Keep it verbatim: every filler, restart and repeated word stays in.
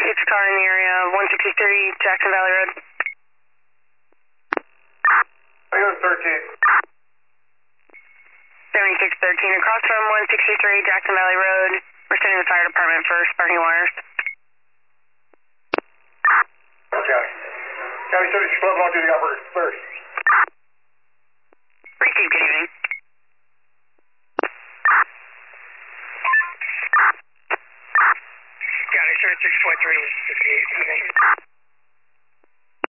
It's a car in the area of one sixty-three Jackson Valley Road. thirteen. seventy-six thirteen, across from one sixty-three Jackson Valley Road. We're sending the fire department for sparking wires. County. County thirty-six eleven, I'll do the operator first. Receive, good evening. County thirty-six point three, fifty-eight, evening.